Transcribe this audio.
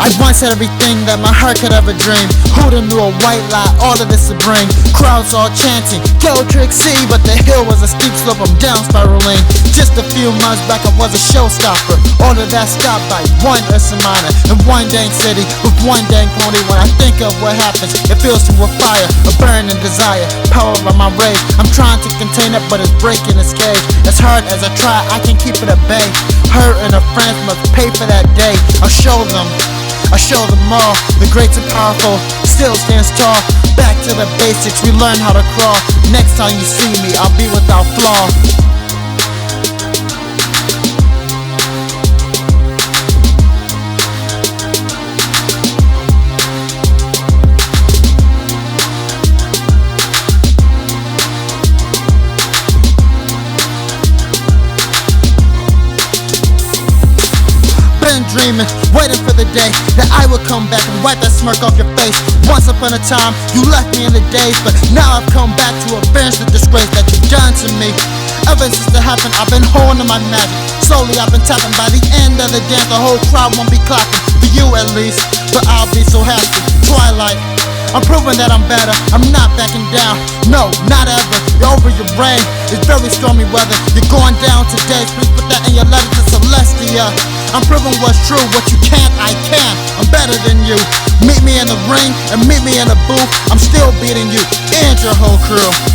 I once had everything that my heart could ever dream. Who'da knew a white lie, all of this would bring? Crowds all chanting, go Trixie, but the hill was a steep slope, I'm down spiraling. Just a few months back I was a showstopper. All of that stopped by one Ursa Minor in one dang city with one dang pony. When I think of what happens, it fills me with fire, a burning desire, powered by my rage. I'm trying to contain it, but it's breaking its cage. As hard as I try, I can keep it at bay. Her and her friends must pay for that day. I'll show them all. The great and powerful still stands tall. Back to the basics, we learn how to crawl. Next time you see me, I'll be without flaw. Dreaming, waiting for the day that I would come back and wipe that smirk off your face. Once upon a time, you left me in the daze, but now I've come back to avenge the disgrace that you've done to me. Ever since it happened, I've been holding my magic. Slowly I've been tapping. By the end of the dance, the whole crowd won't be clapping. For you at least, but I'll be so happy. Twilight, I'm proving that I'm better. I'm not backing down, no, not ever. You're over your brain, it's very stormy weather. You're going down today, please put that in your letter to Celestia. I'm proving what's true, what you can't, I can. I'm better than you. Meet me in the ring and meet me in the booth. I'm still beating you and your whole crew.